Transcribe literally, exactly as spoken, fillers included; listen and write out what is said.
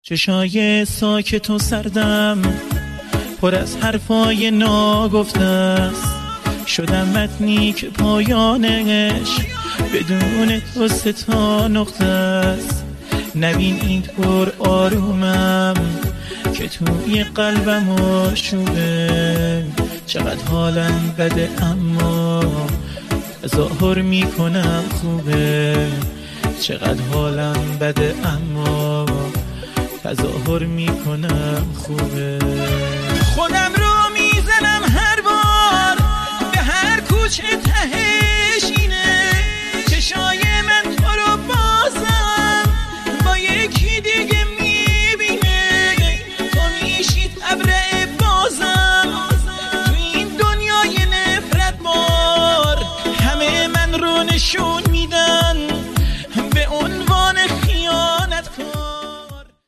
چشای ساکت و سردم پر از حرفای ناگفته است، شدم متنی که پایانش بدون تو سه تا نقطه است. نبین این پر آرومم که توی قلبم آشوبه، چقدر حالم بده اما ظاهر میکنم خوبه، چقدر حالم بده اما تظاهر میکنم خوبه. خودم